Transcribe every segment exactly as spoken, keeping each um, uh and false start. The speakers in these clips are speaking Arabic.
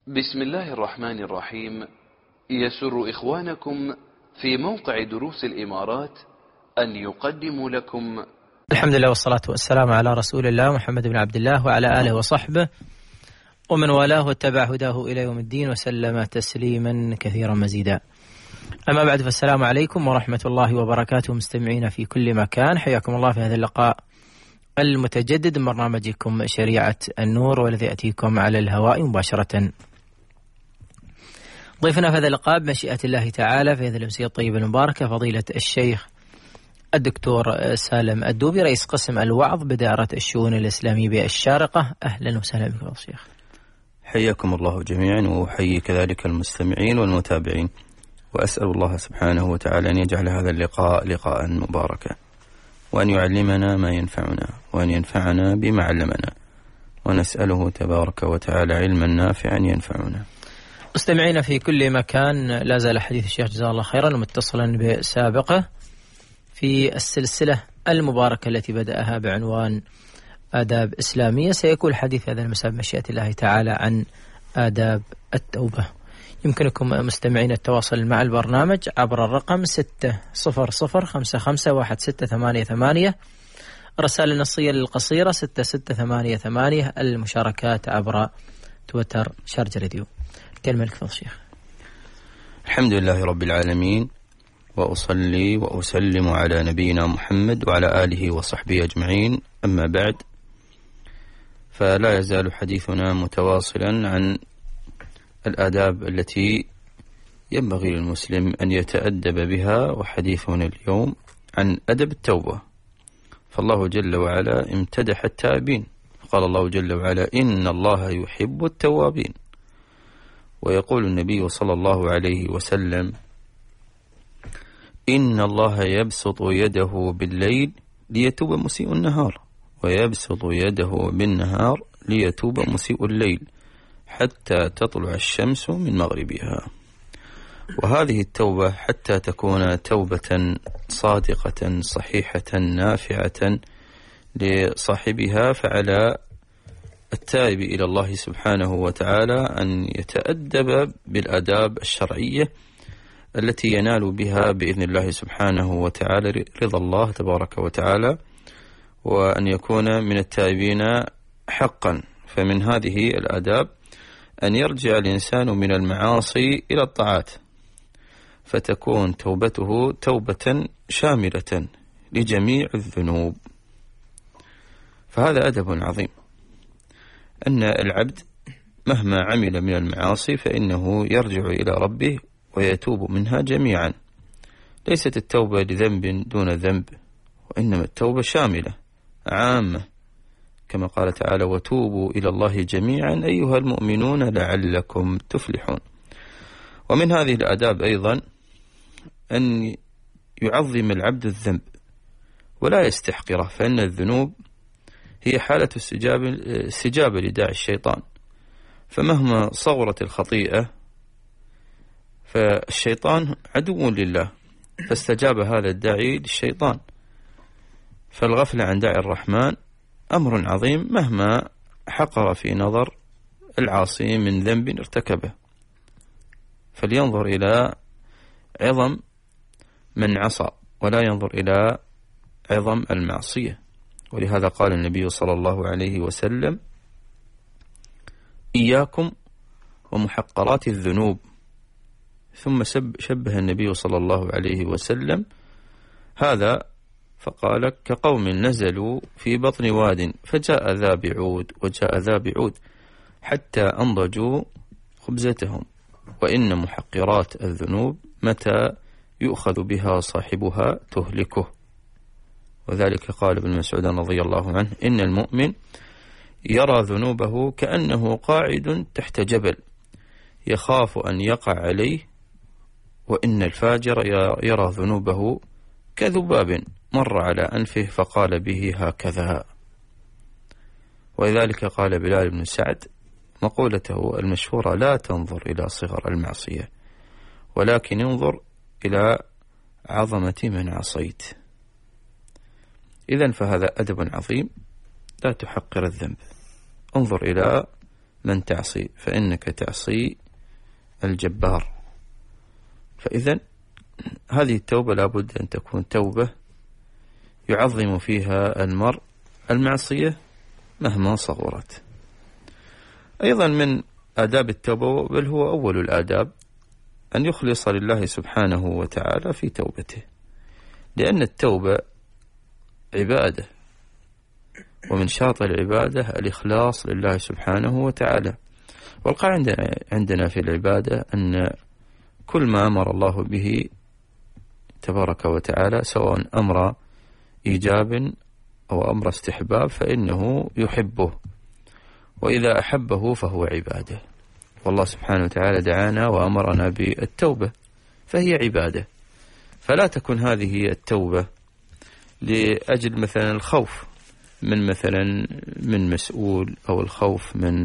بسم الله الرحمن الرحيم. يسر إخوانكم في موقع دروس الإمارات أن يقدموا لكم الحمد لله والصلاة والسلام على رسول الله محمد بن عبد الله وعلى آله وصحبه ومن والاه واتبع هداه إلى يوم الدين وسلم تسليما كثيرا مزيدا. أما بعد، فالسلام عليكم ورحمة الله وبركاته مستمعين في كل مكان، حياكم الله في هذا اللقاء المتجدد من برنامجكم شريعة النور، والذي يأتيكم على الهواء مباشرة. ضيفنا في هذا اللقاء بمشيئة الله تعالى في هذه الأمسية الطيبة المباركة فضيلة الشيخ الدكتور سالم الدوبي، رئيس قسم الوعظ بدائرة الشؤون الإسلامية بالشارقة. أهلا وسهلا بكم يا شيخ. حياكم الله جميعا، وأحيي كذلك المستمعين والمتابعين، وأسأل الله سبحانه وتعالى أن يجعل هذا اللقاء لقاء مباركا، وأن يعلمنا ما ينفعنا، وأن ينفعنا بما علمنا، ونسأله تبارك وتعالى علما نافعا ينفعنا. مستمعين في كل مكان، لا زال حديث الشيخ جزاه الله خيرا متصلا بسابقه في السلسلة المباركة التي بدأها بعنوان آداب إسلامية. سيكون الحديث هذا المساء بمشيئة الله تعالى عن آداب التوبة. يمكنكم مستمعين التواصل مع البرنامج عبر الرقم ستة صفر صفر خمسة خمسة واحد ستة ثمانية ثمانية، الرسائل النصية للقصيرة ستة ستة ثمانية ثمانية، المشاركات عبر تويتر شارج راديو. كلمة لك فضل شيخ. الحمد لله رب العالمين، وأصلي وأسلم على نبينا محمد وعلى آله وصحبه أجمعين، أما بعد، فلا يزال حديثنا متواصلا عن الآداب التي ينبغي للمسلم أن يتأدب بها، وحديثنا اليوم عن أدب التوبة. فالله جل وعلا امتدح التائبين، قال الله جل وعلا: إن الله يحب التوابين. ويقول النبي صلى الله عليه وسلم: إن الله يبسط يده بالليل ليتوب مسيء النهار، ويبسط يده بالنهار ليتوب مسيء الليل، حتى تطلع الشمس من مغربها. وهذه التوبة حتى تكون توبة صادقة صحيحة نافعة لصاحبها، فعلى التائب إلى الله سبحانه وتعالى أن يتأدب بالآداب الشرعية التي ينال بها بإذن الله سبحانه وتعالى رضا الله تبارك وتعالى، وأن يكون من التائبين حقا. فمن هذه الآداب أن يرجع الإنسان من المعاصي إلى الطاعات، فتكون توبته توبة شاملة لجميع الذنوب. فهذا أدب عظيم، أن العبد مهما عمل من المعاصي فإنه يرجع إلى ربه ويتوب منها جميعا. ليست التوبة لذنب دون ذنب، وإنما التوبة شاملة عامة، كما قال تعالى: وتوبوا إلى الله جميعا أيها المؤمنون لعلكم تفلحون. ومن هذه الآداب أيضا أن يعظم العبد الذنب ولا يستحقره، فإن الذنوب هي حالة استجابة, استجابة لداعي الشيطان، فمهما صغرت الخطيئة فالشيطان عدو لله، فاستجاب هذا الداعي للشيطان. فالغفلة عن داعي الرحمن أمر عظيم مهما حقر في نظر العاصي من ذنب ارتكبه، فلينظر إلى عظم من عصى ولا ينظر إلى عظم المعصية. ولهذا قال النبي صلى الله عليه وسلم: إياكم ومحقرات الذنوب. ثم شبه النبي صلى الله عليه وسلم هذا فقال: كقوم نزلوا في بطن واد فجاء ذا بعود وجاء ذا بعود حتى أنضجوا خبزتهم، وإن محقرات الذنوب متى يؤخذ بها صاحبها تهلكه. وذلك قال ابن مسعود رضي الله عنه: إن المؤمن يرى ذنوبه كأنه قاعد تحت جبل يخاف أن يقع عليه، وإن الفاجر يرى ذنوبه كذباب مر على أنفه فقال به هكذا. ولذلك قال بلال بن سعد مقولته المشهورة: لا تنظر إلى صغر المعصية، ولكن انظر إلى عظمة من عصيت. إذن فهذا أدب عظيم، لا تحقر الذنب، انظر إلى من تعصي فإنك تعصي الجبار. فإذا هذه التوبة لابد أن تكون توبة يعظم فيها المرء المعصية مهما صغرت. أيضا من آداب التوبة، بل هو أول الآداب، أن يخلص لله سبحانه وتعالى في توبته، لأن التوبة عبادة، ومن شرط العبادة الإخلاص لله سبحانه وتعالى. والقاعدة عندنا في العبادة أن كل ما أمر الله به تبارك وتعالى، سواء أمر إيجاب أو أمر استحباب، فإنه يحبه، وإذا أحبه فهو عبادة. والله سبحانه وتعالى دعانا وأمرنا بالتوبة، فهي عبادة. فلا تكن هذه التوبة لأجل مثلا الخوف من مثلا من مسؤول، أو الخوف من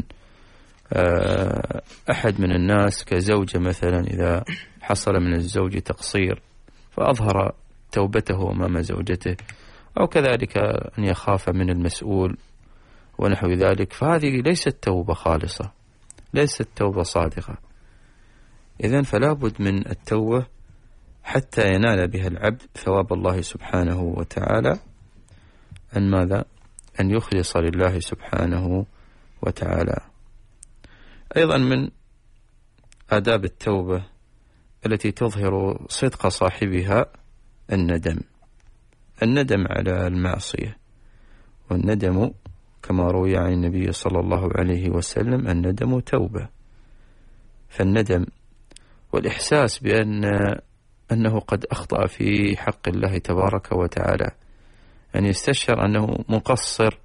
أحد من الناس، كزوجة مثلا إذا حصل من الزوج تقصير فأظهر توبته أمام زوجته، أو كذلك أن يخاف من المسؤول ونحو ذلك، فهذه ليست توبة خالصة، ليست توبة صادقة. إذن فلا بد من التوبة حتى ينال بها العبد ثواب الله سبحانه وتعالى، أن ماذا؟ أن يخلص لله سبحانه وتعالى. أيضا من آداب التوبة التي تظهر صدق صاحبها الندم، الندم على المعصية. والندم كما روي عن النبي صلى الله عليه وسلم الندم توبة. فالندم والإحساس بأن أنه قد أخطأ في حق الله تبارك وتعالى، أن يستشعر أنه مقصر.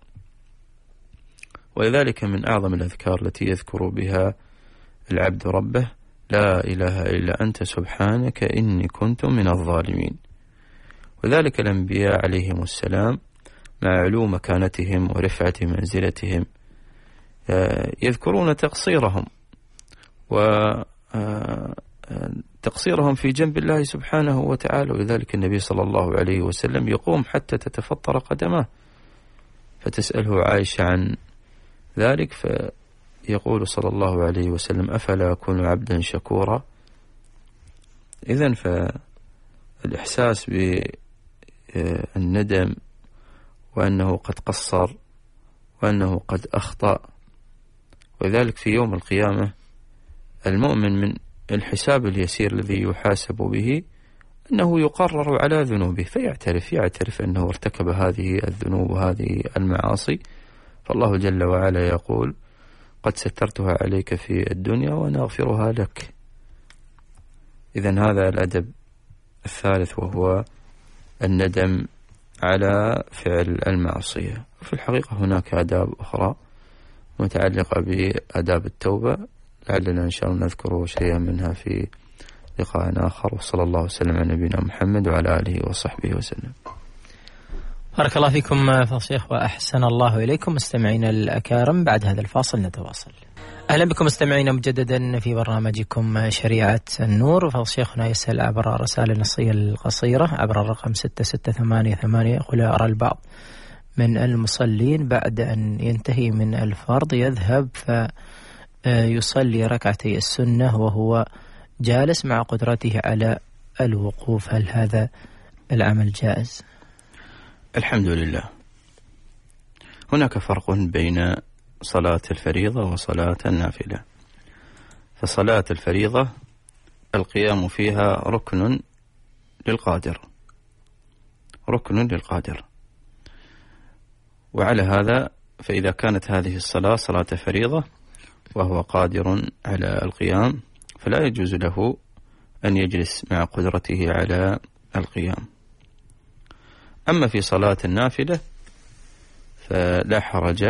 ولذلك من أعظم الأذكار التي يذكر بها العبد ربه لا إله إلا أنت سبحانك إني كنت من الظالمين. وذلك الأنبياء عليهم السلام مع علو مكانتهم ورفعة منزلتهم يذكرون تقصيرهم وتقصيرهم في جنب الله سبحانه وتعالى. ولذلك النبي صلى الله عليه وسلم يقوم حتى تتفطر قدماه، فتسأله عائشة عن ذلك، فيقول صلى الله عليه وسلم أفلا أكون عبدا شكورا. إذن فالإحساس بالندم وأنه قد قصر وأنه قد أخطأ، وذلك في يوم القيامة المؤمن من الحساب اليسير الذي يحاسب به أنه يقرر على ذنوبه، فيعترف يعترف أنه ارتكب هذه الذنوب وهذه المعاصي، فالله جل وعلا يقول قد سترتها عليك في الدنيا وأنا أغفرها لك. إذن هذا الأدب الثالث، وهو الندم على فعل المعصية. في الحقيقة هناك آداب أخرى متعلقة بآداب التوبة، لعلنا إن شاء الله نذكر شيئا منها في لقاء آخر. وصلى الله وسلم على نبينا محمد وعلى آله وصحبه وسلم. بارك الله فيكم فضيلة الشيخ وأحسن الله إليكم. مستمعينا الأكارم، بعد هذا الفاصل نتواصل. أهلا بكم مستمعينا مجددا في برنامجكم شريعة النور. فضيلة شيخنا يسأل عبر رسائل النصية القصيرة عبر الرقم ستة ستة ثمانية ثمانية، يقول أرى البعض من المصلين بعد أن ينتهي من الفرض يذهب فيصلي ركعتي السنة وهو جالس مع قدرته على الوقوف، هل هذا العمل جائز؟ الحمد لله. هناك فرق بين صلاة الفريضة وصلاة النافلة. فصلاة الفريضة القيام فيها ركن للقادر، ركن للقادر، وعلى هذا فإذا كانت هذه الصلاة صلاة فريضة وهو قادر على القيام فلا يجوز له أن يجلس مع قدرته على القيام. أما في صلاة النافلة فلا حرج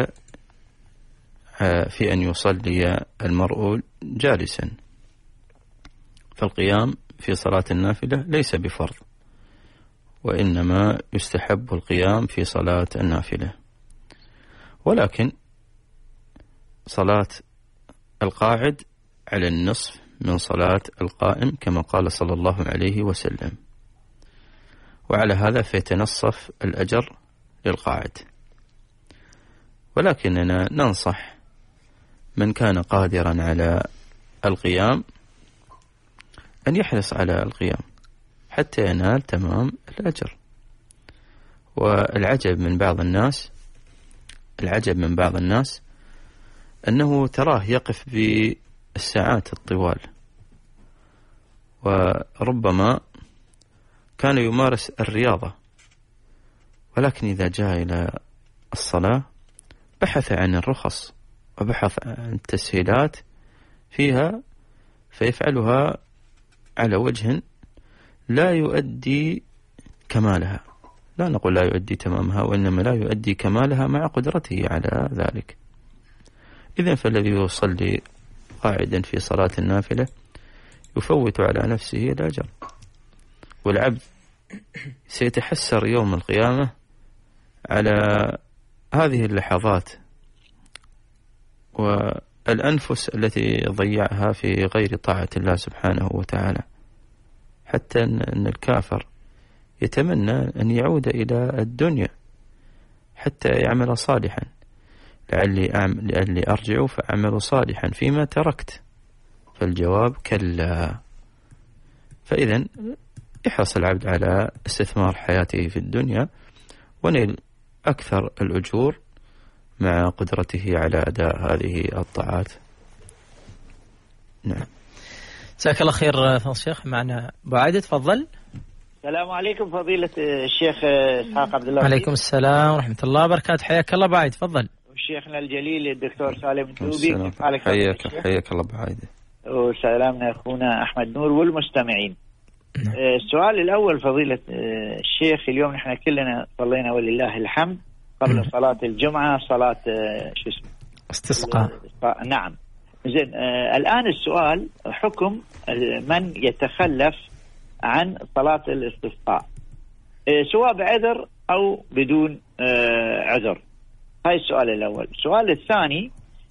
في أن يصلي المرء جالسا، فالقيام في صلاة النافلة ليس بفرض، وإنما يستحب القيام في صلاة النافلة. ولكن صلاة القاعد على النصف من صلاة القائم كما قال صلى الله عليه وسلم، وعلى هذا فيتنصف الأجر للقاعد. ولكننا ننصح من كان قادرا على القيام أن يحرص على القيام حتى ينال تمام الأجر. والعجب من بعض الناس العجب من بعض الناس أنه تراه يقف بالساعات الطوال، وربما كان يمارس الرياضة، ولكن إذا جاء إلى الصلاة بحث عن الرخص وبحث عن التسهيلات فيها، فيفعلها على وجه لا يؤدي كمالها. لا نقول لا يؤدي تمامها، وإنما لا يؤدي كمالها مع قدرته على ذلك. إذن فالذي يصلي قاعدا في صلاة النافلة يفوت على نفسه الأجر، والعبد سيتحسر يوم القيامة على هذه اللحظات والأنفس التي ضيعها في غير طاعة الله سبحانه وتعالى، حتى أن الكافر يتمنى أن يعود إلى الدنيا حتى يعمل صالحا، لعلي, أعمل لعلي أرجع فأعمل صالحا فيما تركت، فالجواب كلا. فإذن يحرص العبد على استثمار حياته في الدنيا ونيل أكثر الأجور مع قدرته على أداء هذه الطاعات. نعم. جزاك الله خير فضيلة الشيخ. معنا أبو عايدة، تفضل. السلام عليكم فضيلة الشيخ إسحاق عبد الله. عليكم السلام ورحمة الله وبركاته. حياك الله أبو عايدة، تفضل. شيخنا الجليل الدكتور سالم الدوبي، حياك حياك الله أبو عايدة. وسلامنا أخونا أحمد نور والمستمعين. السؤال الأول فضيلة الشيخ، اليوم نحن كلنا صلينا ولله الحمد قبل صلاة الجمعة صلاة شو اسمه استسقاء. نعم. زين، آه الآن السؤال حكم من يتخلف عن صلاة الاستسقاء آه سواء بعذر أو بدون آه عذر. هاي السؤال الأول. السؤال الثاني،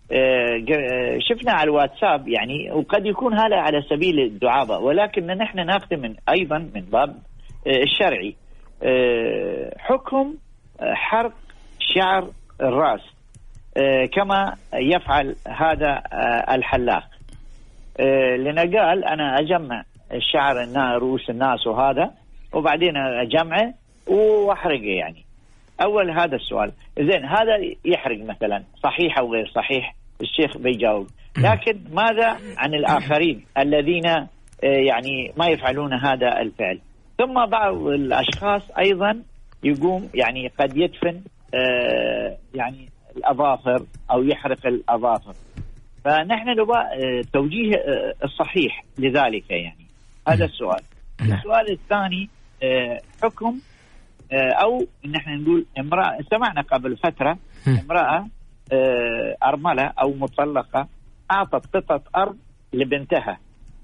آه شفنا على الواتساب يعني، وقد يكون هذا على سبيل الدعابة، ولكن نحن ناخذ من أيضا من باب آه الشرعي آه حكم آه حرق شعر الرأس آه كما يفعل هذا آه الحلاق. آه لأنه قال أنا أجمع الشعر الناس رؤوس الناس وهذا وبعدين أجمعه وأحرقه يعني. أول هذا السؤال. زين، هذا يحرق مثلا، صحيح أو غير صحيح؟ الشيخ بيجاوب. لكن ماذا عن الآخرين الذين آه يعني ما يفعلون هذا الفعل؟ ثم بعض الأشخاص أيضا يقوم يعني قد يدفن آه يعني الأظافر أو يحرق الأظافر. فنحن نبغى توجيه الصحيح لذلك يعني. هذا السؤال. السؤال الثاني، حكم أو نحن نقول امرأة، سمعنا قبل فترة امرأة أرملة أو مطلقة أعطت قطعة أرض لبنتها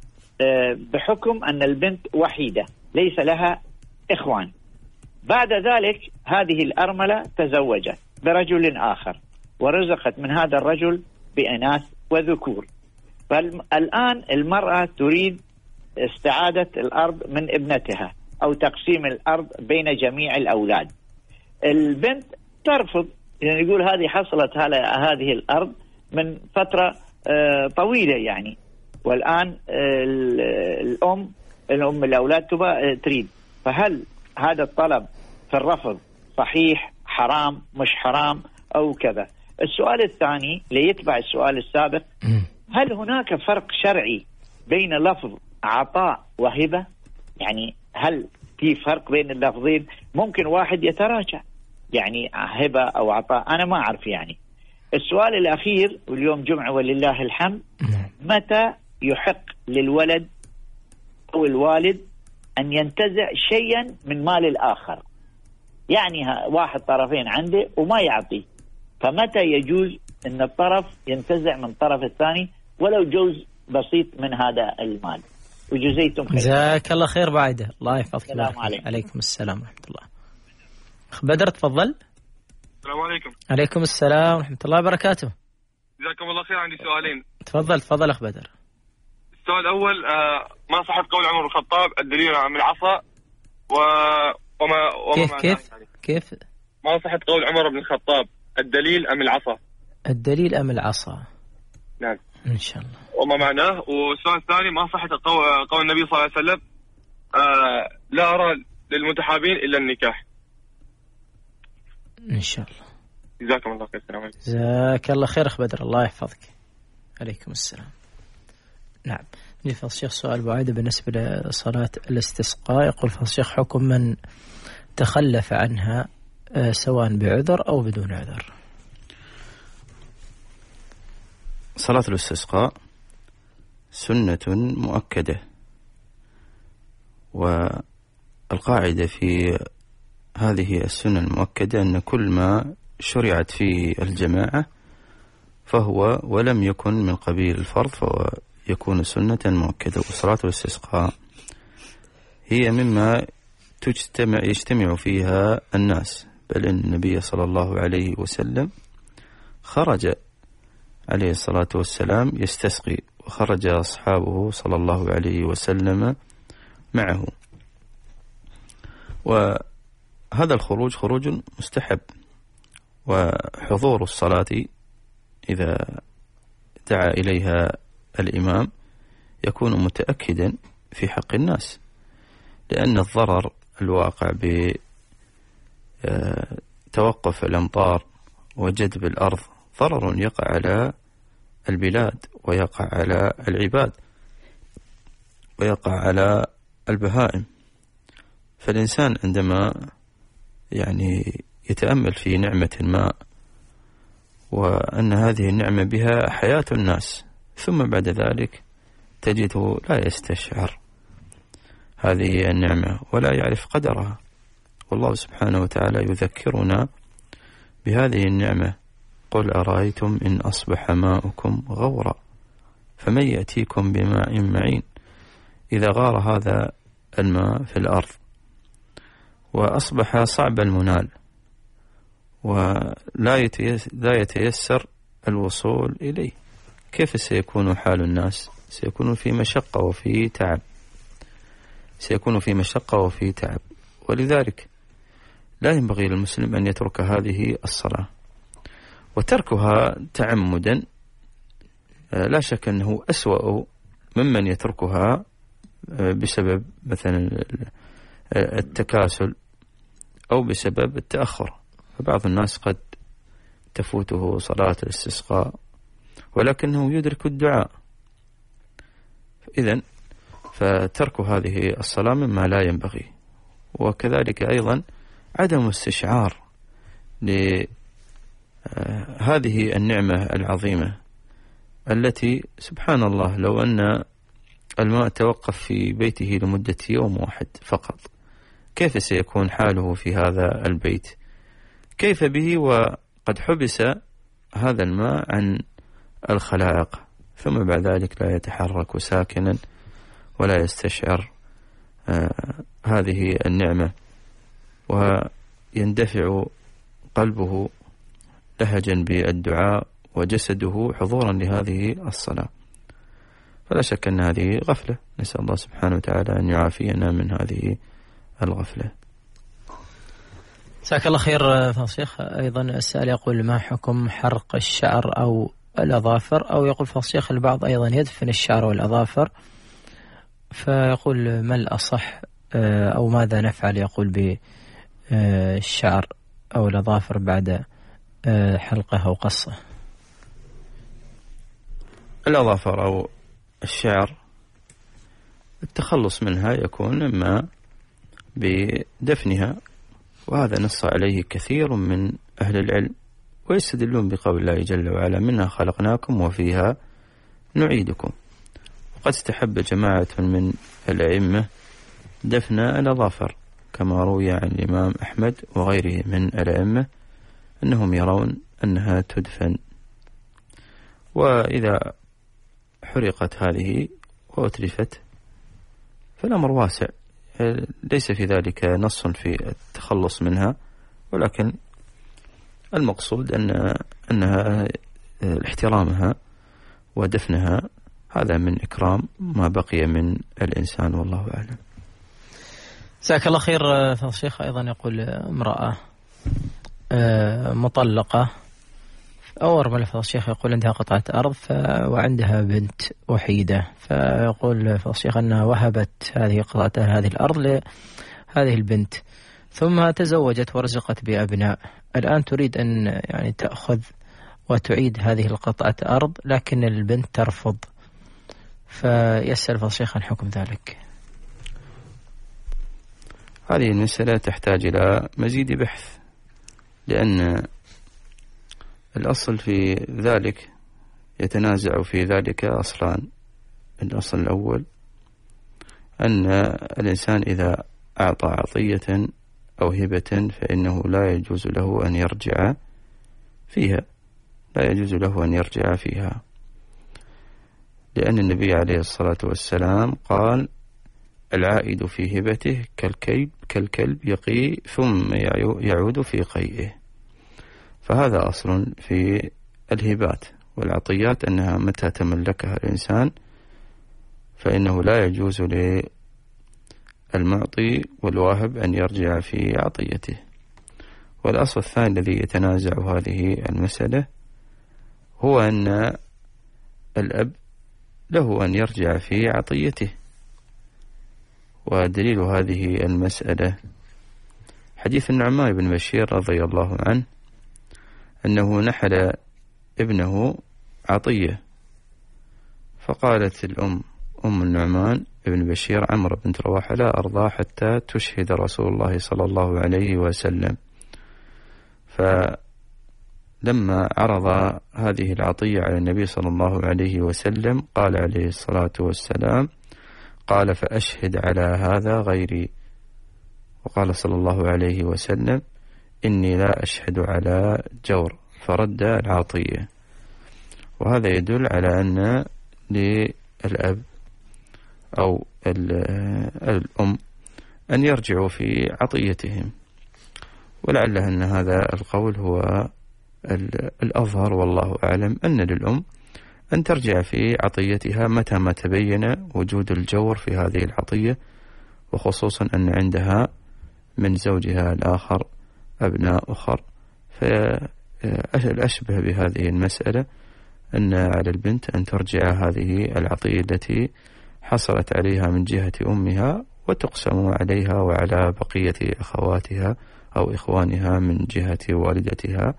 بحكم أن البنت وحيدة ليس لها إخوان. بعد ذلك هذه الأرملة تزوجت برجل آخر ورزقت من هذا الرجل بإناث وذكور. فالآن المرأة تريد استعادة الأرض من ابنتها أو تقسيم الأرض بين جميع الأولاد. البنت ترفض، يعني يقول هذه حصلت هذه الأرض من فترة طويلة يعني، والآن الأم الأم الأولاد تبى تريد. فهل هذا الطلب في الرفض صحيح، حرام، مش حرام أو كذا؟ السؤال الثاني ليتبع السؤال السابق، هل هناك فرق شرعي بين لفظ عطاء وهبة؟ يعني هل في فرق بين اللفظين؟ ممكن واحد يتراجع يعني هبة أو عطاء، أنا ما أعرف يعني. السؤال الأخير، واليوم جمعة ولله الحمد، متى يحق للولد أو الوالد أن ينتزع شيئا من مال الآخر؟ يعني واحد طرفين عنده وما يعطي، فمتى يجوز أن الطرف ينتزع من الطرف الثاني ولو جزء بسيط من هذا المال؟ وجزيتم خير. جزاك الله خير بعيدة، الله يحفظك. السلام عليكم. عليكم السلام ورحمة الله. أخ بدر، تفضل. السلام عليكم. عليكم السلام ورحمة الله وبركاته. جزاكم الله خير. عندي سؤالين. تفضل تفضل أخ بدر. السؤال الأول، آه ما صحة قول عمر بن الخطاب الدليل من العصا و... وما وما كيف كيف يعني. كيف ما صحة قول عمر بن الخطاب الدليل أم العصا؟ الدليل أم العصا؟ نعم إن شاء الله. وما معناه. والسؤال الثاني، ما صحة قول النبي صلى الله عليه وسلم آه لا أرى للمتحابين إلا النكاح؟ إن شاء الله. جزاكم الله خير. السلام عليكم. جزاك الله خير أخ بدر، الله يحفظك. عليكم السلام. نعم، فضيلة الشيخ سؤال بعيد بالنسبة لصلاة الاستسقاء. يقول فضيلة الشيخ حكم من تخلف عنها سواء بعذر أو بدون عذر. صلاة الاستسقاء سنة مؤكدة، والقاعدة في هذه السنة المؤكدة أن كل ما شرعت في الجماعة فهو ولم يكن من قبيل الفرض فهو يكون سنة مؤكدة. وصلاة الاستسقاء هي مما تجتمع يجتمع فيها الناس، بل إن النبي صلى الله عليه وسلم خرج عليه الصلاة والسلام يستسقي، وخرج أصحابه صلى الله عليه وسلم معه. وهذا الخروج خروج مستحب، وحضور الصلاة إذا دعا إليها الإمام يكون متأكدا في حق الناس، لأن الضرر الواقع بتوقف الأمطار وجدب الأرض ضرر يقع على البلاد ويقع على العباد ويقع على البهائم. فالإنسان عندما يعني يتأمل في نعمة الماء وأن هذه النعمة بها حياة الناس، ثم بعد ذلك تجده لا يستشعر هذه النعمة ولا يعرف قدرها، والله سبحانه وتعالى يذكرنا بهذه النعمة: قل أرأيتم إن أصبح ماؤكم غورا فمن يأتيكم بماء معين إذا غار هذا الماء في الأرض وأصبح صعب المنال ولا يتيسر الوصول إليه، كيف سيكون حال الناس؟ سيكون في مشقة وفي تعب سيكون في مشقة وفي تعب ولذلك لا ينبغي للمسلم أن يترك هذه الصلاة، وتركها تعمدا لا شك أنه أسوأ ممن يتركها بسبب مثلا التكاسل أو بسبب التأخر. فبعض الناس قد تفوته صلاة الاستسقاء ولكنه يدرك الدعاء، إذن فترك هذه الصلاة مما لا ينبغي. وكذلك أيضا عدم استشعار لهذه النعمة العظيمة التي سبحان الله لو أن الماء توقف في بيته لمدة يوم واحد فقط كيف سيكون حاله في هذا البيت؟ كيف به وقد حبس هذا الماء عن الخلائق ثم بعد ذلك لا يتحرك ساكنا ولا يستشعر آه هذه النعمة ويندفع قلبه لهجا بالدعاء وجسده حضورا لهذه الصلاة. فلا شك أن هذه غفلة، نسأل الله سبحانه وتعالى أن يعافينا من هذه الغفلة. جزاك الله خير فضيلة الشيخ. أيضا السائل يقول: ما حكم حرق الشعر أو الأظافر؟ أو يقول فضيلة الشيخ البعض أيضا يدفن الشعر والأظافر، فيقول ما الأصح أو ماذا نفعل يقول بالشعر أو الأظافر بعد حلقه أو قصه؟ الأظافر أو الشعر التخلص منها يكون إما بدفنها، وهذا نص عليه كثير من أهل العلم ويستدلون بقول الله جل وعلا: منها خلقناكم وفيها نعيدكم. وقد استحب جماعة من الأئمة دفن الأظافر كما روي عن الإمام أحمد وغيره من الأئمة أنهم يرون أنها تدفن، وإذا حرقت هذه وأتلفت فالأمر واسع، ليس في ذلك نص في التخلص منها، ولكن المقصود أن أنها احترامها ودفنها هذا من إكرام ما بقي من الإنسان، والله أعلم. جزاك الله خير فضيلة الشيخ. أيضا يقول امرأة مطلقة أور ملف الشيخ يقول عندها قطعة أرض ف... وعندها بنت وحيدة، فيقول الشيخ أنها وهبت هذه قطعة هذه الأرض لهذه البنت، ثم تزوجت ورزقت بأبناء، الآن تريد أن يعني تأخذ وتعيد هذه القطعة أرض، لكن البنت ترفض، فيسأل الشيخ عن حكم ذلك. هذه المسألة تحتاج إلى مزيد بحث، لأن الأصل في ذلك يتنازع في ذلك أصلان. الأصل الأول أن الإنسان إذا أعطى عطية أو هبة فإنه لا يجوز له أن يرجع فيها، لا يجوز له أن يرجع فيها، لأن النبي عليه الصلاة والسلام قال: العائد في هبته كالكلب كالكلب يقي ثم يعود في قيئه. فهذا أصل في الهبات والعطيات، أنها متى تملكها الإنسان فإنه لا يجوز للمعطي والواهب أن يرجع في عطيته. والأصل الثاني الذي يتنازع هذه المسألة هو أن الأب له أن يرجع في عطيته، ودليل هذه المسألة حديث النعمان بن بشير رضي الله عنه أنه نحل ابنه عطية، فقالت الأم أم النعمان بن بشير عمرو بنت رواحة: لا أرضى حتى تشهد رسول الله صلى الله عليه وسلم. فلما عرض هذه العطية على النبي صلى الله عليه وسلم قال عليه الصلاة والسلام: قال: فأشهد على هذا غيري. وقال صلى الله عليه وسلم: إني لا أشهد على جور، فرد العطية. وهذا يدل على أن للأب أو الأم أن يرجعوا في عطيتهم، ولعل أن هذا القول هو الأظهر والله أعلم، أن للأم أن ترجع في عطيتها متى ما تبين وجود الجور في هذه العطية، وخصوصا أن عندها من زوجها الآخر أبناء أخر. فالأشبه بهذه المسألة أن على البنت أن ترجع هذه العطية التي حصلت عليها من جهة أمها، وتقسم عليها وعلى بقية أخواتها أو إخوانها من جهة والدتها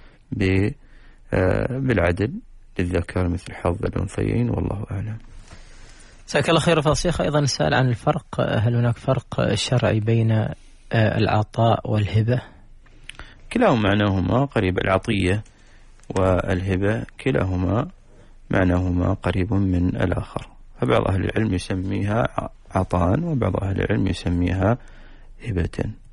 بالعدل للذكر مثل حظ الأنثيين، والله أعلم. جزاك الله خير. فالشيخ أيضا سأل عن الفرق، هل هناك فرق شرعي بين العطاء والهبة؟ كلاهما معناهما قريب، العطية والهبة كلاهما معناهما قريب من الآخر، فبعض أهل العلم يسميها عطاء وبعض أهل العلم يسميها هبة.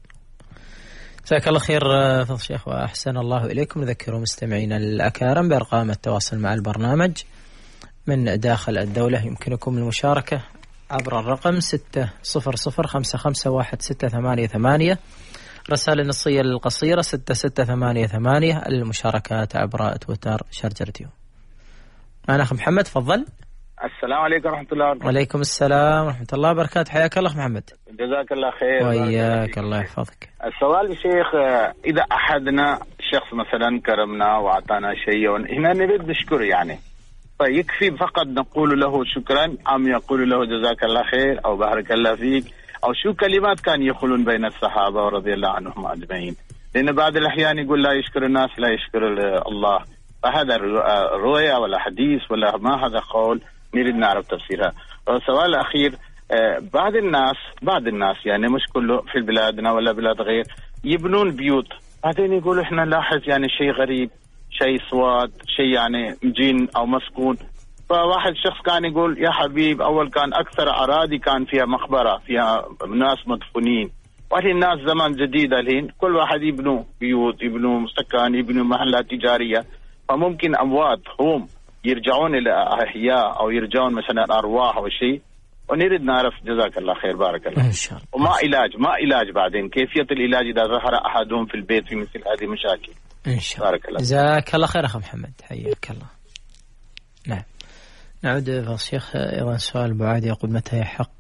جزاك الله خير فضل الشيخ وأحسن الله إليكم. نذكر مستمعينا الأكارم بأرقام التواصل مع البرنامج من داخل الدولة، يمكنكم المشاركة عبر الرقم ستة صفر صفر خمسة خمسة واحد ستة ثمانية ثمانية، رسالة نصية القصيرة ستة ستة ثمانية ثمانية، المشاركات عبر تويتر شرجرتيو. أنا أخ محمد، تفضل. السلام عليكم ورحمة الله وبركاته. وعليكم السلام ورحمة الله وبركاته، حياك الله محمد. جزاك الله خير. وإياك، الله يحفظك. السؤال يا شيخ، إذا أحدنا شخص مثلا كرمنا وأعطانا شيء هنا نريد نشكر، يعني فيكفي فقط نقول له شكرا أم يقول له جزاك الله خير أو بارك الله فيك، أو شو كلمات كان يقولون بين الصحابة رضي الله عنهم أجمعين؟ لأن بعض الأحيان يقول لا يشكر الناس لا يشكر الله، فهذا رؤية ولا حديث ولا ما هذا قول، نريد نعرف تفسيرها. والسؤال الأخير، بعض الناس بعض الناس يعني مش كله في بلادنا ولا بلاد غير يبنون بيوت، بعدين يقولوا إحنا نلاحظ يعني شيء غريب، شيء سواد، شيء يعني جن أو مسكون. فواحد شخص كان يقول يا حبيب أول كان أكثر أراضي كان فيها مقبرة فيها ناس مدفونين، وهذه الناس زمان جديدة الحين كل واحد يبنوا بيوت، يبنوا مسكن، يبنوا محلات تجارية، فممكن أموات هم يرجعون إلى أحياء أو يرجعون مثلا أرواح أو شيء، ونريد نعرف. جزاك الله خير، بارك الله. إن شاء الله. وما علاج ما علاج بعدين كيفية العلاج إذا ظهر أحدهم في البيت في مثل هذه المشاكل؟ إن شاء الله. بارك الله. جزاك الله خير أخ محمد، حياك الله. نعم، نعود الشيخ أيضا سؤال بعد يقول متى يحق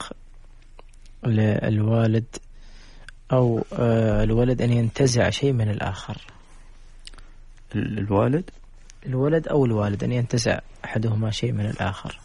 للوالد أو الولد أن ينتزع شيء من الآخر؟ الوالد الولد أو الوالد أن ينتزع أحدهما شيء من الآخر.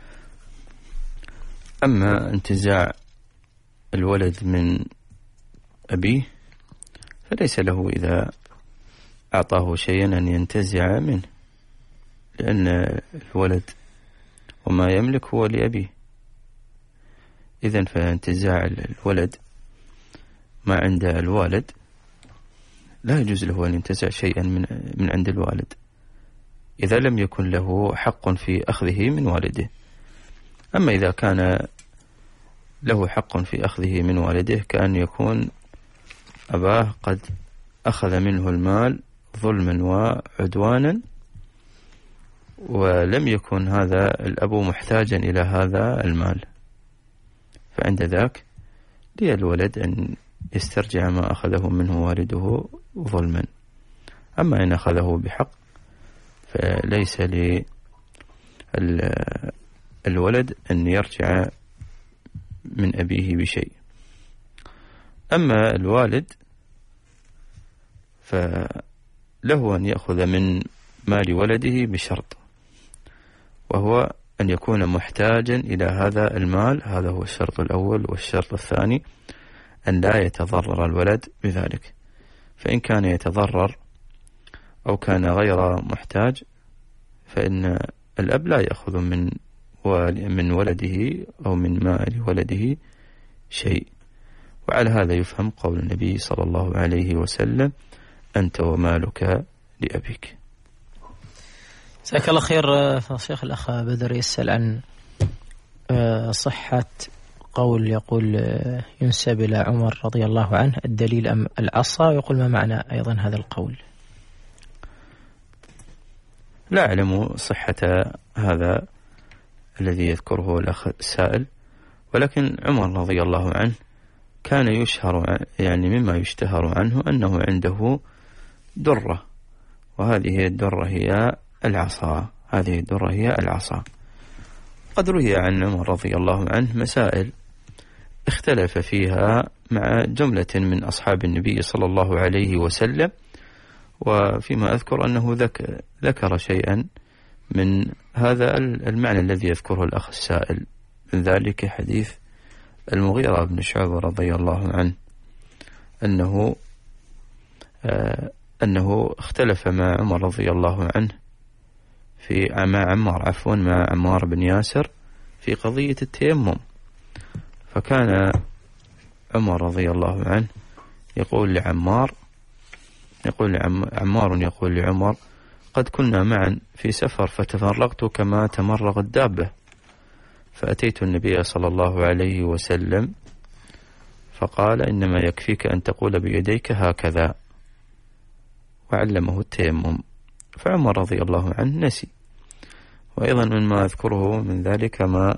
أما انتزاع الولد من أبيه فليس له إذا أعطاه شيئا أن ينتزع منه، لأن الولد وما يملك هو لأبيه. إذن فانتزاع الولد ما عند الوالد لا يجوز له أن ينتزع شيئا من من عند الوالد إذا لم يكن له حق في أخذه من والده. أما إذا كان له حق في أخذه من والده كأن يكون أباه قد أخذ منه المال ظلما وعدوانا ولم يكن هذا الأب محتاجا إلى هذا المال، فعند ذاك للولد أن يسترجع ما أخذه منه والده ظلما. أما إن أخذه بحق فليس للولد أن يرجع من أبيه بشيء. أما الوالد فله أن يأخذ من مال ولده بشرط، وهو أن يكون محتاجا إلى هذا المال. هذا هو الشرط الأول. والشرط الثاني أن لا يتضرر الولد بذلك، فإن كان يتضرر أو كان غير محتاج فإن الأب لا يأخذ من من ولده أو من مال ولده شيء. وعلى هذا يفهم قول النبي صلى الله عليه وسلم: أنت ومالك لأبيك. جزاك الله خير. فالشيخ الأخ بدر يسأل عن صحة قول يقول ينسب إلى عمر رضي الله عنه: الدليل أم العصا؟ يقول ما معنى أيضا هذا القول؟ لا أعلم صحة هذا الذي يذكره الأخ السائل، ولكن عمر رضي الله عنه كان يشهر يعني مما يشتهر عنه أنه عنده درة، وهذه الدرة هي العصا. هذه الدرة هي العصا. قد روي عن عمر رضي الله عنه مسائل اختلف فيها مع جملة من أصحاب النبي صلى الله عليه وسلم، وفيما أذكر أنه ذك ذكر شيئا من هذا المعنى الذي يذكره الأخ السائل، من ذلك حديث المغيرة بن شعبة رضي الله عنه أنه آه أنه اختلف مع عمر رضي الله عنه في مع عمار عفوا مع عمار بن ياسر في قضية التيمم. فكان عمر رضي الله عنه يقول لعمار يقول عمار يقول لعمر: قد كنا معا في سفر فتفرقت كما تمرغ الدابة، فأتيت النبي صلى الله عليه وسلم فقال: إنما يكفيك أن تقول بيديك هكذا، وعلمه التيمم. فعمر رضي الله عنه نسي. وأيضا مما أذكره من ذلك ما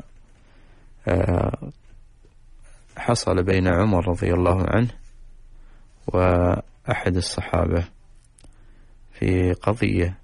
حصل بين عمر رضي الله عنه وأحد الصحابة في قضية،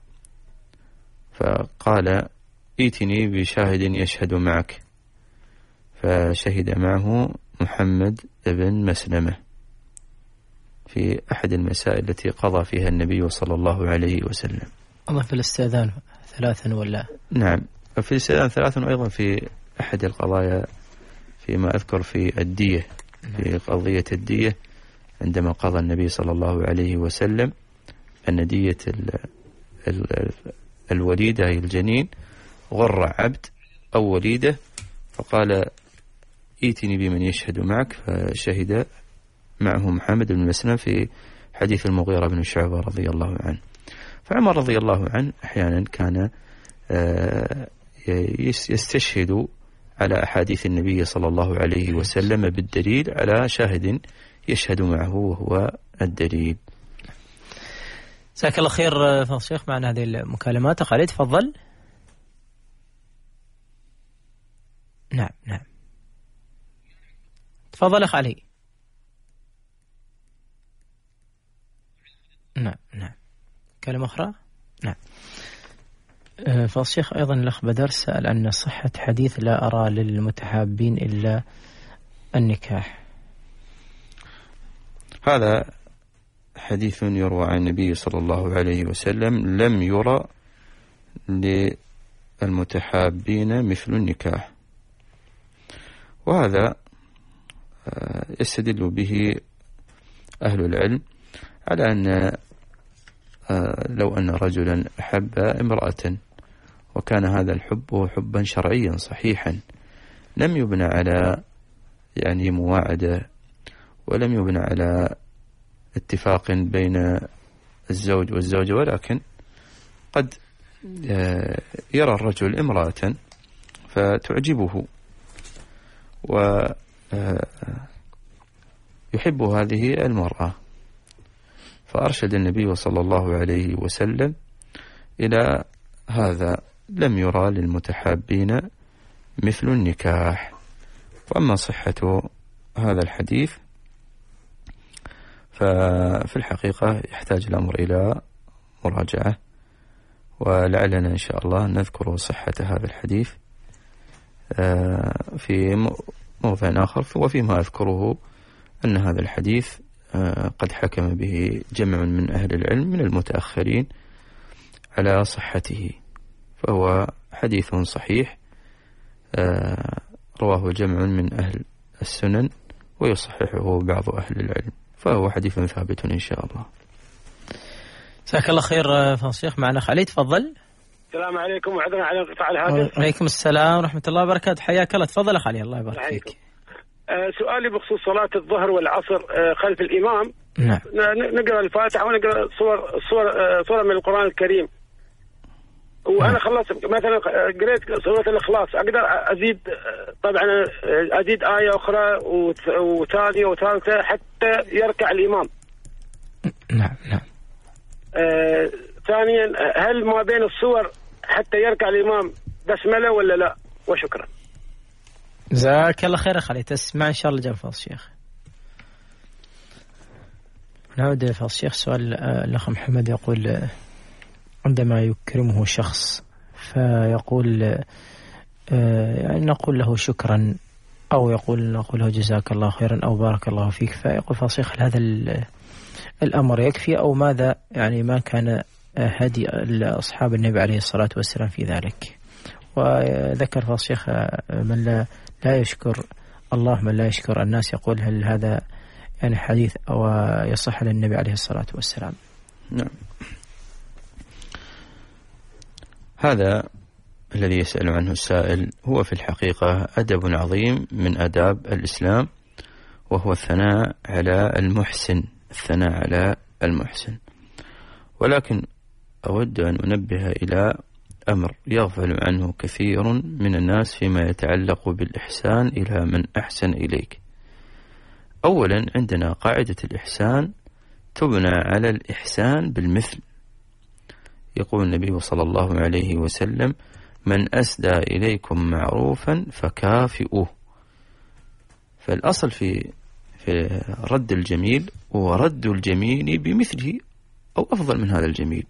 فقال: ائتني بشاهد يشهد معك، فشهد معه محمد بن مسلمة في أحد المسائل التي قضى فيها النبي صلى الله عليه وسلم. الله في الاستئذان ثلاثا ولا؟ نعم، في الاستئذان ثلاثا، وأيضا في أحد القضايا فيما أذكر في الدية، في قضية الدية عندما قضى النبي صلى الله عليه وسلم أن دية ال ال الوليدة الجنين غر عبد أو وليدة، فقال: ائتني بمن يشهد معك، فشهد معه محمد بن مسلم في حديث المغيرة بن شعبة رضي الله عنه. فعمر رضي الله عنه أحيانا كان يستشهد على أحاديث النبي صلى الله عليه وسلم بالدليل على شاهد يشهد معه وهو الدليل. جزاك الله خير فضل الشيخ. معنا هذه المكالمات. خالد تفضل. نعم نعم تفضل أخ علي. نعم نعم كلمة أخرى. نعم. فضل الشيخ أيضا الأخ بدر سأل عن صحة حديث: لا أرى للمتحابين إلا النكاح. هذا حديث يروى عن النبي صلى الله عليه وسلم، لم يرى للمتحابين مثل النكاح. وهذا يستدل به أهل العلم على أن لو أن رجلا أحب امرأة وكان هذا الحب حبا شرعيا صحيحا لم يبنى على يعني مواعدة ولم يبنى على اتفاق بين الزوج والزوجة، ولكن قد يرى الرجل امرأة فتعجبه ويحب هذه المرأة، فأرشد النبي صلى الله عليه وسلم إلى هذا، لم يرى للمتحابين مثل النكاح. وأما صحة هذا الحديث ففي الحقيقة يحتاج الأمر إلى مراجعة، ولعلنا إن شاء الله نذكر صحة هذا الحديث في موضع آخر. وفيما أذكره أن هذا الحديث قد حكم به جمع من أهل العلم من المتأخرين على صحته، فهو حديث صحيح رواه جمع من أهل السنن ويصححه بعض أهل العلم، فهو حديث ثابت إن شاء الله. جزاك الله خير فضل الشيخ. معنا خالد، تفضل. السلام عليكم وعذرا على انقطاع الهاتف. وعليكم السلام ورحمة الله وبركاته، حياك الله. تفضل يا خالد، الله يبارك فيك. آه سؤالي بخصوص صلاة الظهر والعصر آه خلف الإمام. نعم. نقرأ الفاتحة ونقرأ صور صور آه صور من القرآن الكريم، وأنا خلصت مثلا قريت سورة الإخلاص، أقدر أزيد طبعا أزيد آية أخرى وثانية وثالثة حتى يركع الإمام. نعم نعم. آه ثانيا، هل ما بين الصور حتى يركع الإمام بسملة ولا لا؟ وشكرا. جزاك الله خير يا خالد، تسمع إن شاء الله جل فضل الشيخ. نعود فضل الشيخ. سؤال الأخ محمد يقول: عندما يكرمه شخص فيقول يعني نقول له شكرا، أو يقول نقول له جزاك الله خيرا أو بارك الله فيك، فيقول فضل الشيخ: هل هذا الأمر يكفي أو ماذا؟ يعني ما كان هدي أصحاب النبي عليه الصلاة والسلام في ذلك. وذكر فضل الشيخ من لا, لا يشكر الله من لا يشكر الناس، يقول هل هذا يعني حديث أو يصح للنبي عليه الصلاة والسلام؟ نعم. هذا الذي يسأل عنه السائل هو في الحقيقة أدب عظيم من أداب الإسلام، وهو الثناء على المحسن، الثناء على المحسن. ولكن أود أن أنبه إلى أمر يغفل عنه كثير من الناس فيما يتعلق بالإحسان إلى من أحسن إليك. أولا، عندنا قاعدة الإحسان تبنى على الإحسان بالمثل. يقول النبي صلى الله عليه وسلم: من أسدى إليكم معروفا فكافئوه. فالأصل في في رد الجميل هو رد الجميل بمثله أو أفضل من هذا الجميل.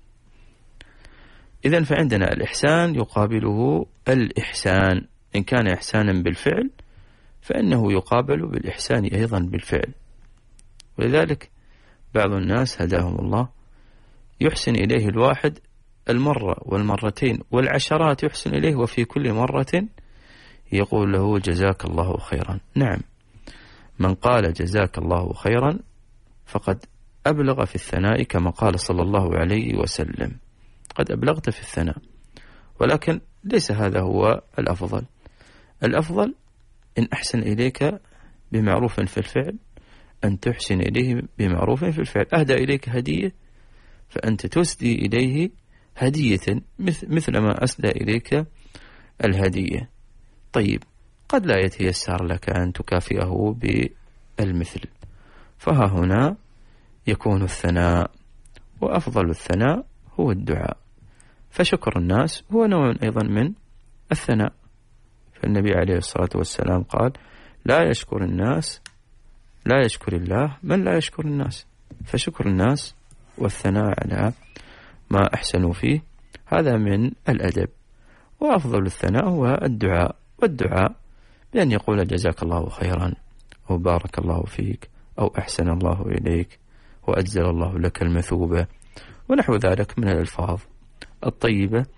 إذن فعندنا الإحسان يقابله الإحسان، إن كان إحسانا بالفعل فإنه يقابل بالإحسان أيضا بالفعل. ولذلك بعض الناس هداهم الله يحسن إليه الواحد المرة والمرتين والعشرات، يحسن إليه وفي كل مرة يقول له جزاك الله خيرا. نعم، من قال جزاك الله خيرا فقد أبلغ في الثناء كما قال صلى الله عليه وسلم: قد أبلغت في الثناء. ولكن ليس هذا هو الأفضل. الأفضل إن أحسن إليك بمعروف في الفعل أن تحسن إليه بمعروف في الفعل. أهدى إليك هدية فأنت تسدي إليه هدية مثل ما أسدى إليك الهدية. طيب، قد لا يتيسر لك أن تكافئه بالمثل، فها هنا يكون الثناء، وأفضل الثناء هو الدعاء. فشكر الناس هو نوع أيضا من الثناء، فالنبي عليه الصلاة والسلام قال: لا يشكر الناس لا يشكر الله من لا يشكر الناس. فشكر الناس والثناء على ما أحسنوا فيه هذا من الأدب. وأفضل الثناء هو الدعاء، والدعاء بأن يقول جزاك الله خيرا أو بارك الله فيك أو أحسن الله إليك وأجزل الله لك المثوبة ونحو ذلك من الألفاظ الطيبة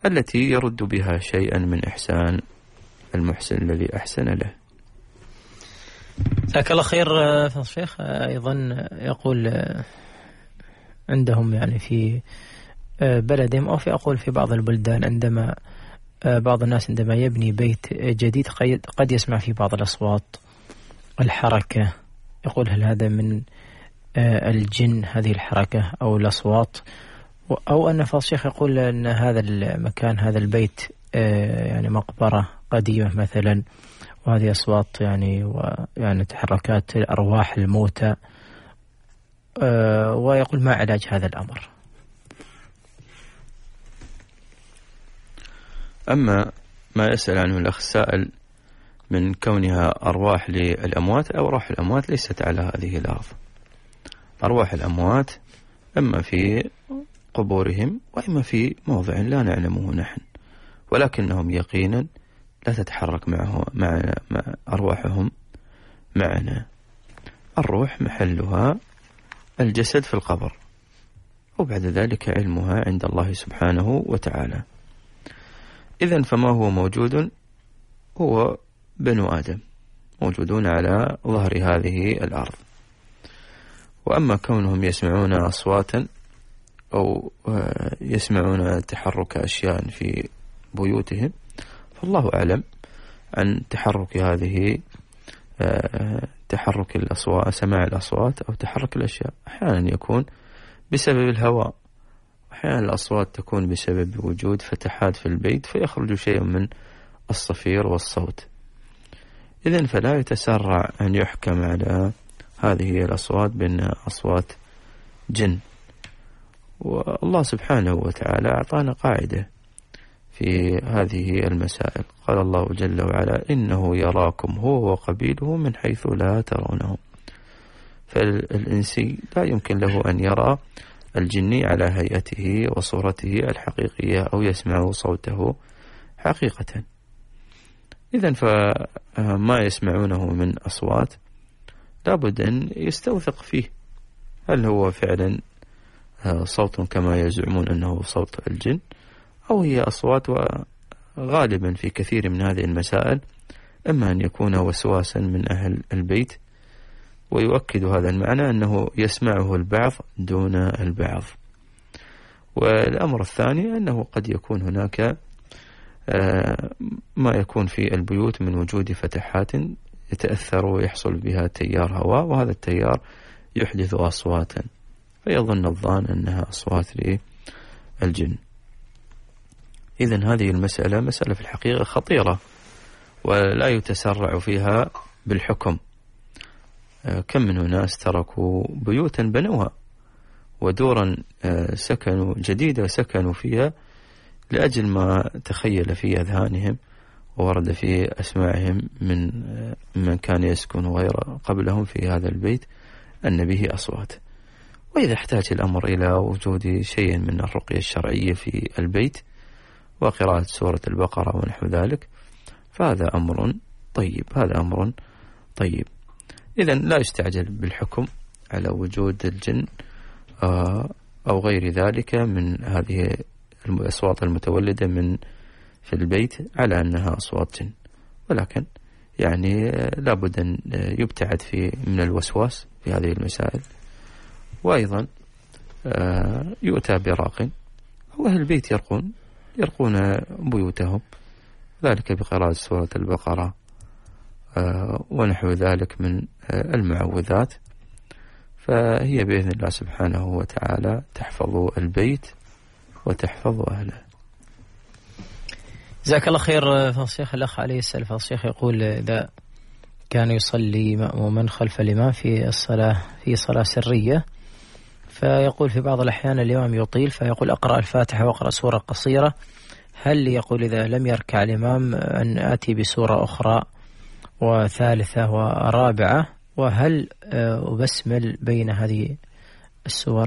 التي يرد بها شيئا من إحسان المحسن الذي أحسن له. جزاك الله خير فضيلة الشيخ. أيضا يقول عندهم يعني في بلدهم أو في أقول في بعض البلدان عندما بعض الناس عندما يبني بيت جديد قد يسمع في بعض الأصوات الحركة، يقول هل هذا من الجن هذه الحركة أو الأصوات، أو أن فضيلة الشيخ يقول أن هذا المكان هذا البيت يعني مقبرة قديمة مثلا، وهذه أصوات يعني ويعني تحركات أرواح الموتى، ويقول ما علاج هذا الأمر؟ أما ما يسأل عنه الأخ السائل من كونها أرواح للأموات، أو أرواح الأموات ليست على هذه الأرض. أرواح الأموات إما في قبورهم وإما في موضع لا نعلمه نحن، ولكنهم يقينا لا تتحرك معه معنا مع أرواحهم معنا. الروح محلها الجسد في القبر، وبعد ذلك علمها عند الله سبحانه وتعالى. إذن فما هو موجود هو بنو آدم موجودون على ظهر هذه الأرض. وأما كونهم يسمعون أصواتا أو يسمعون تحرك أشياء في بيوتهم، فالله أعلم عن تحرك هذه تحرك الأصوات، سماع الأصوات أو تحرك الأشياء. أحيانا يكون بسبب الهواء، أحيانا الأصوات تكون بسبب وجود فتحات في البيت فيخرج شيء من الصفير والصوت. إذن فلا يتسرع أن يحكم على هذه الأصوات بأنها أصوات جن. والله سبحانه وتعالى أعطانا قاعدة في هذه المسائل، قال الله جل وعلا إنه يراكم هو وقبيله من حيث لا ترونه. فالإنسي لا يمكن له أن يرى الجني على هيئته وصورته الحقيقية أو يسمع صوته حقيقة. إذن فما يسمعونه من أصوات لابد أن يستوثق فيه، هل هو فعلا صوت كما يزعمون أنه صوت الجن، أو هي أصوات. وغالبا في كثير من هذه المسائل إما أن يكون وسواسا من أهل البيت، ويؤكد هذا المعنى أنه يسمعه البعض دون البعض. والأمر الثاني أنه قد يكون هناك ما يكون في البيوت من وجود فتحات يتأثر ويحصل بها تيار هواء، وهذا التيار يحدث أصواتا فيظن الظان أنها أصوات للجن. إذن هذه المسألة مسألة في الحقيقة خطيرة ولا يتسرع فيها بالحكم. كم من ناس تركوا بيوتا بنوها ودورا سكنوا جديدة سكنوا فيها لأجل ما تخيل في أذهانهم وورد في أسماعهم من من كان يسكن غير قبلهم في هذا البيت أن به أصوات. وإذا احتاج الأمر إلى وجود شيء من الرقية الشرعية في البيت وقراءة سورة البقرة ونحو ذلك فهذا أمر طيب، هذا أمر طيب. إذن لا يستعجل بالحكم على وجود الجن أو غير ذلك من هذه الأصوات المتولدة من في البيت على أنها أصوات جن، ولكن يعني لابد أن يبتعد في من الوسواس في هذه المسائل. وأيضا يؤتى براق، وأهل البيت يرقون يرقون بيوتهم، ذلك بقراءة سورة البقرة ونحو ذلك من المعوذات، فهي بإذن الله سبحانه وتعالى تحفظ البيت وتحفظ أهله. جزاك الله خير فضيلة الشيخ. الأخ عليه السلام فضيلة الشيخ يقول إذا كان يصلي مأموما خلف الإمام في الصلاة في صلاة سرية، فيقول في بعض الأحيان الإمام يطيل فيقول أقرأ الفاتحة وأقرأ سورة قصيرة، هل يقول إذا لم يركع الإمام أن آتي بسورة أخرى وثالثة ورابعة، وهل أبسمل بين هذه السور؟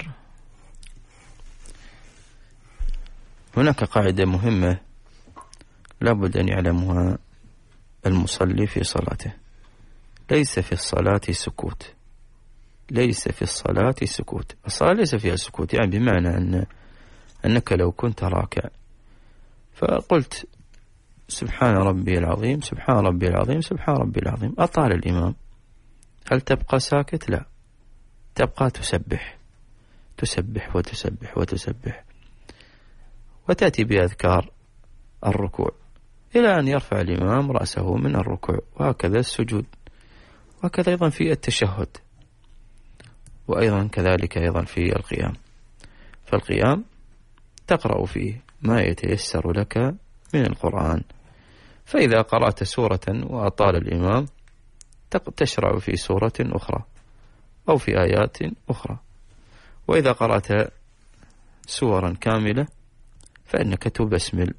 هناك قاعدة مهمة لابد أن يعلمها المصلي في صلاته، ليس في الصلاة سكوت، ليس في الصلاة سكوت. الصلاة ليس فيها سكوت، يعني بمعنى أن أنك لو كنت راكع فقلت سبحان ربي العظيم سبحان ربي العظيم سبحان ربي العظيم. أطال الإمام، هل تبقى ساكت؟ لا، تبقى تسبح تسبح وتسبح وتسبح، وتأتي بأذكار الركوع إلى أن يرفع الإمام رأسه من الركوع، وهكذا السجود، وهكذا أيضا في التشهد، وأيضا كذلك أيضا في القيام. فالقيام تقرأ فيه ما يتيسر لك من القرآن، فإذا قرأت سورة وأطال الإمام تشرع في سورة أخرى أو في آيات أخرى، وإذا قرأت سورا كاملة فإنك تبسمل.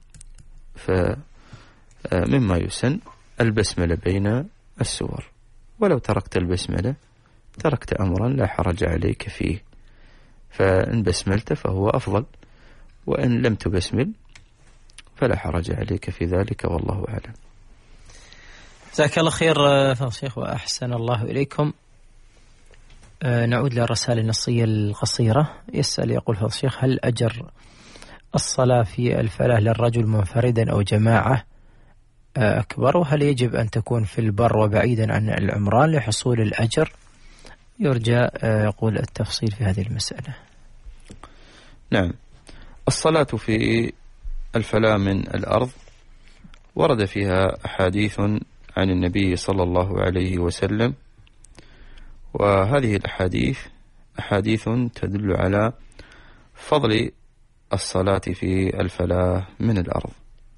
فمما يسن البسملة بين السور، ولو تركت البسملة تركت أمرا لا حرج عليك فيه، فإن بسملت فهو أفضل، وإن لم تبسمل فلا حرج عليك في ذلك، والله أعلم. جزاك الله خير فضل الشيخ وأحسن الله إليكم. نعود للرسائل النصية القصيرة. يسأل يقول فضل الشيخ: هل أجر الصلاة في الفلاة للرجل منفردا أو جماعة أكبر؟ وهل يجب أن تكون في البر وبعيدا عن العمران لحصول الأجر؟ يرجى يقول التفصيل في هذه المسألة. نعم، الصلاة في الفلاة من الأرض ورد فيها أحاديث عن النبي صلى الله عليه وسلم، وهذه الأحاديث أحاديث تدل على فضل الصلاة في الفلاة من الأرض.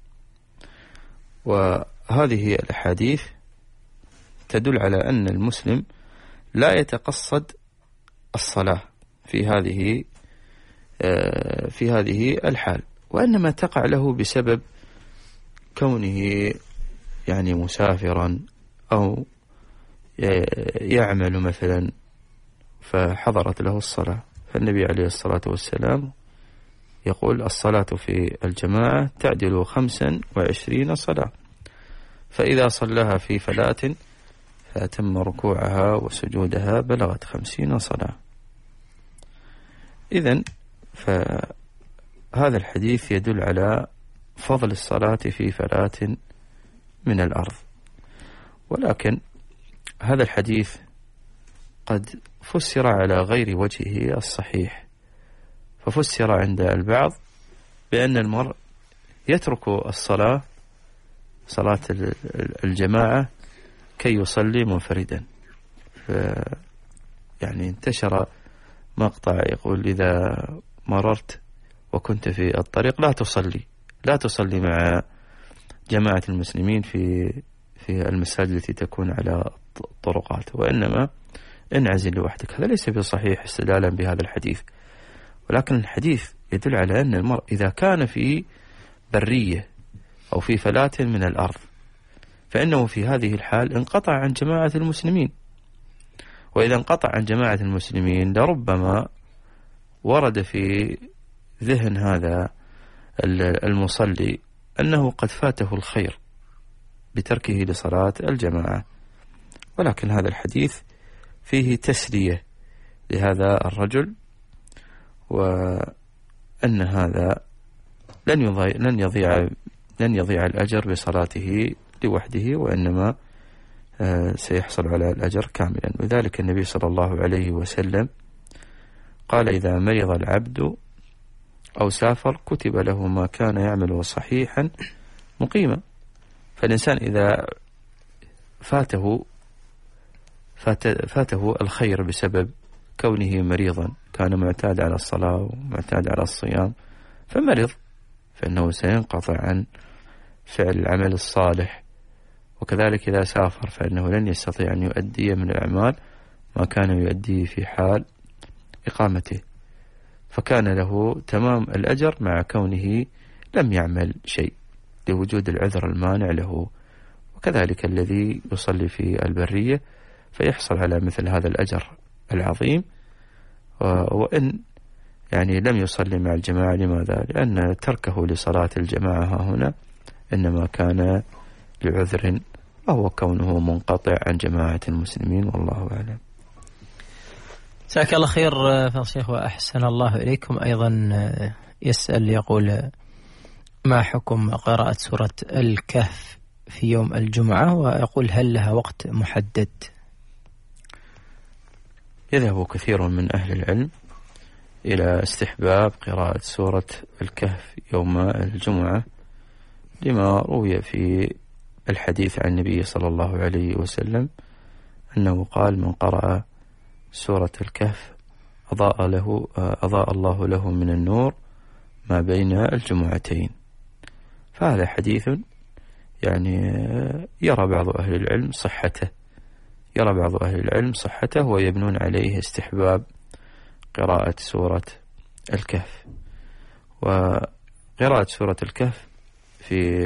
وهذه الأحاديث تدل على أن المسلم لا يتقصد الصلاة في هذه في هذه الحال، وإنما تقع له بسبب كونه يعني مسافرا أو يعمل مثلا فحضرت له الصلاة. فالنبي عليه الصلاة والسلام يقول: الصلاة في الجماعة تعدل خمسا وعشرين صلاة، فإذا صلىها في فلاة فأتم ركوعها وسجودها بلغت خمسين صلاة. إذن فهذا الحديث يدل على فضل الصلاة في فلاة من الأرض، ولكن هذا الحديث قد فسر على غير وجهه الصحيح، ففسر عند البعض بأن المرء يترك الصلاة صلاة الجماعة كي يصلي منفردا. يعني انتشر مقطع يقول: إذا مررت وكنت في الطريق لا تصلي لا تصلي مع جماعة المسلمين في في المساجد التي تكون على الطرقات، وإنما انعزل لوحدك. هذا ليس بصحيح استدلالا بهذا الحديث، ولكن الحديث يدل على أن المرء إذا كان في برية أو في فلاة من الأرض فإنه في هذه الحال انقطع عن جماعة المسلمين، وإذا انقطع عن جماعة المسلمين لربما ورد في ذهن هذا المصلي أنه قد فاته الخير بتركه لصلاة الجماعة. ولكن هذا الحديث فيه تسلية لهذا الرجل، وأن هذا لن يضيع لن يضيع لن يضيع الأجر بصلاته لوحده، وإنما سيحصل على الأجر كاملا. وذلك النبي صلى الله عليه وسلم قال: إذا مرض العبد أو سافر كتب له ما كان يعمله صحيحا مقيما. فالإنسان إذا فاته فاته الخير بسبب كونه مريضا، كان معتاد على الصلاة ومعتاد على الصيام فمرض، فإنه سينقطع عن فعل العمل الصالح. وكذلك إذا سافر فإنه لن يستطيع أن يؤدي من الأعمال ما كان يؤدي في حال إقامته، فكان له تمام الأجر مع كونه لم يعمل شيء لوجود العذر المانع له. وكذلك الذي يصلي في البرية فيحصل على مثل هذا الأجر العظيم، وإن يعني لم يصلي مع الجماعة. لماذا؟ لأن تركه لصلاة الجماعة هنا إنما كان لعذر، وهو كونه منقطع عن جماعة المسلمين، والله أعلم. جزاك الله خير فضل الشيخ وأحسن الله إليكم. أيضا يسأل يقول: ما حكم قراءة سورة الكهف في يوم الجمعة؟ ويقول هل لها وقت محدد؟ يذهب كثير من أهل العلم إلى استحباب قراءة سورة الكهف يوم الجمعة لما روي في الحديث عن النبي صلى الله عليه وسلم أنه قال: من قرأ سورة الكهف أضاء له أضاء الله له من النور ما بين الجمعتين. فهذا حديث يعني يرى بعض أهل العلم صحته يرى بعض أهل العلم صحته ويبنون عليه استحباب قراءة سورة الكهف. وقراءة سورة الكهف في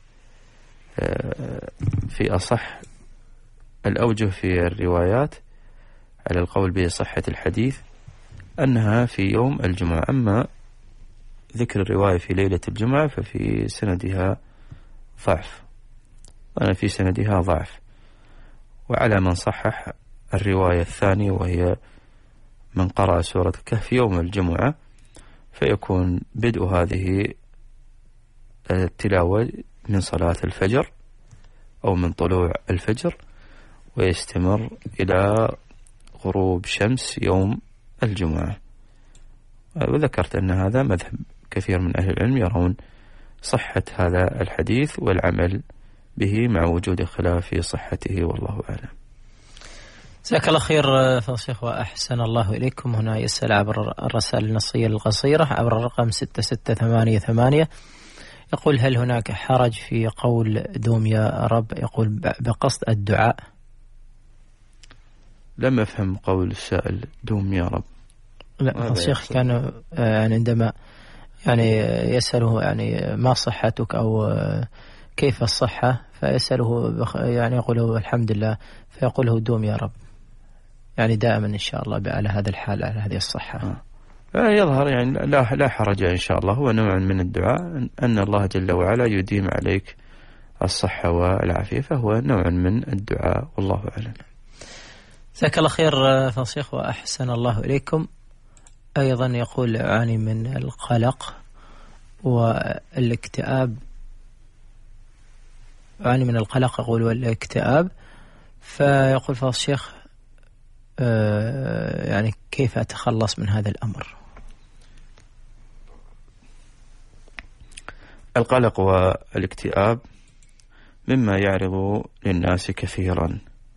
في أصح الأوجه في الروايات على القول بصحة الحديث أنها في يوم الجمعة. أما ذكر الرواية في ليلة الجمعة ففي سندها ضعف وأنا في سندها ضعف. وعلى من صحح الرواية الثانية وهي من قرأ سورة الكهف يوم الجمعة فيكون بدء هذه التلاوة من صلاة الفجر أو من طلوع الفجر ويستمر إلى غروب شمس يوم الجمعة. وذكرت أن هذا مذهب كثير من أهل العلم، يرون صحة هذا الحديث والعمل به مع وجود خلاف في صحته والله أعلم. جزاك الله خير فالشيخ وأحسن الله إليكم. هنا يسأل عبر الرسائل النصية القصيرة عبر الرقم ستة ستة ثمانية ثمانية، يقول: هل هناك حرج في قول دوم يا رب يقول بقصد الدعاء؟ لم أفهم قول السائل دوم يا رب. لا الشيخ كان يعني عندما يعني يسأله يعني ما صحتك أو كيف الصحة فيسأله يعني يقوله الحمد لله فيقوله دوم يا رب، يعني دائما إن شاء الله على هذا الحال على هذه الصحة. آه. يظهر يعني لا لا حرج إن شاء الله، هو نوع من الدعاء أن الله جل وعلا يديم عليك الصحة والعافية، فهو نوع من الدعاء والله أعلم. جزاك الله خير فالشيخ وأحسن الله إليكم. أيضا يقول أعاني من القلق والاكتئاب أعاني من القلق يقول والاكتئاب فيقول فضل الشيخ آه يعني كيف أتخلص من هذا الأمر؟ القلق والاكتئاب مما يعرض للناس كثيرا،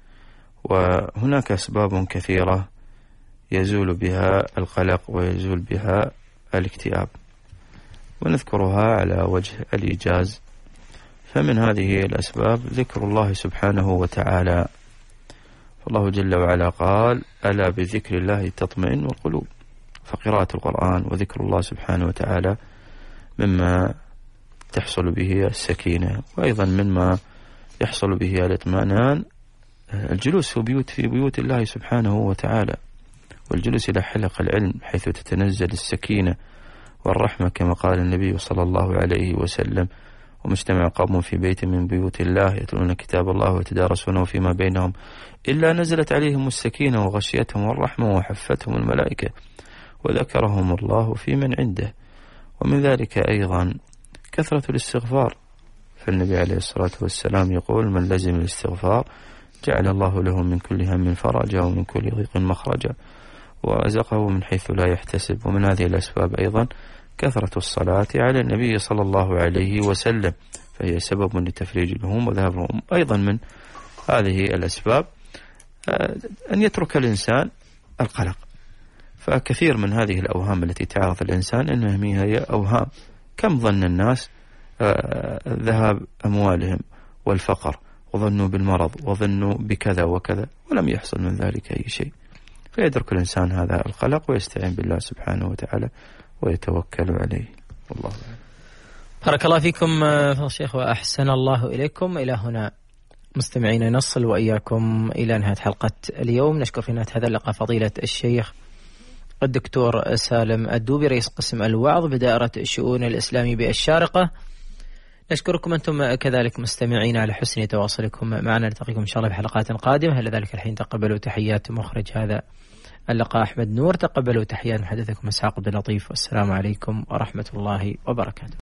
وهناك أسباب كثيرة يزول بها القلق ويزول بها الاكتئاب، ونذكرها على وجه الإيجاز. فمن هذه الأسباب ذكر الله سبحانه وتعالى، فالله جل وعلا قال: ألا بذكر الله تطمئن القلوب. فقراءة القرآن وذكر الله سبحانه وتعالى مما تحصل به السكينة، وأيضا مما يحصل به الاطمئنان الجلوس في بيوت في بيوت الله سبحانه وتعالى، والجلوس إلى حلق العلم حيث تتنزل السكينة والرحمة، كما قال النبي صلى الله عليه وسلم: ومجتمع قوم في بيت من بيوت الله يتلون كتاب الله ويتدارسونه فيما بينهم إلا نزلت عليهم السكينة وغشيتهم الرحمة وحفتهم الملائكة وذكرهم الله في من عنده. ومن ذلك أيضا كثرة الاستغفار، فالنبي عليه الصلاة والسلام يقول: من لزم الاستغفار جعل الله له من كل هم فرجا ومن كل ضيق مخرجا ورزقه من حيث لا يحتسب. ومن هذه الأسباب أيضا كثرة الصلاة على النبي صلى الله عليه وسلم، فهي سبب لتفريج الهموم وذهاب الهموم. أيضا من هذه الأسباب أن يترك الإنسان القلق، فكثير من هذه الأوهام التي تعرض الإنسان إنها هي أوهام. كم ظن الناس ذهاب أموالهم والفقر، وظنوا بالمرض وظنوا بكذا وكذا، ولم يحصل من ذلك أي شيء. فيدرك الإنسان هذا القلق ويستعين بالله سبحانه وتعالى ويتوكل عليه والله أعلم. بارك الله فيكم فضل الشيخ وأحسن الله إليكم. إلى هنا مستمعين نصل وإياكم إلى نهاية حلقة اليوم. نشكر في نهاية هذا اللقاء فضيلة الشيخ الدكتور سالم الدوبي رئيس قسم الوعظ بدائرة الشؤون الإسلامي بالشارقة. نشكركم أنتم كذلك مستمعين على حسن تواصلكم معنا. نلتقيكم إن شاء الله بحلقات قادمة. إلى ذلك الحين تقبلوا تحيات مخرج هذا اللقاء أحمد نور، تقبلوا تحيات محدثكم إسحاق عبد اللطيف، والسلام عليكم ورحمة الله وبركاته.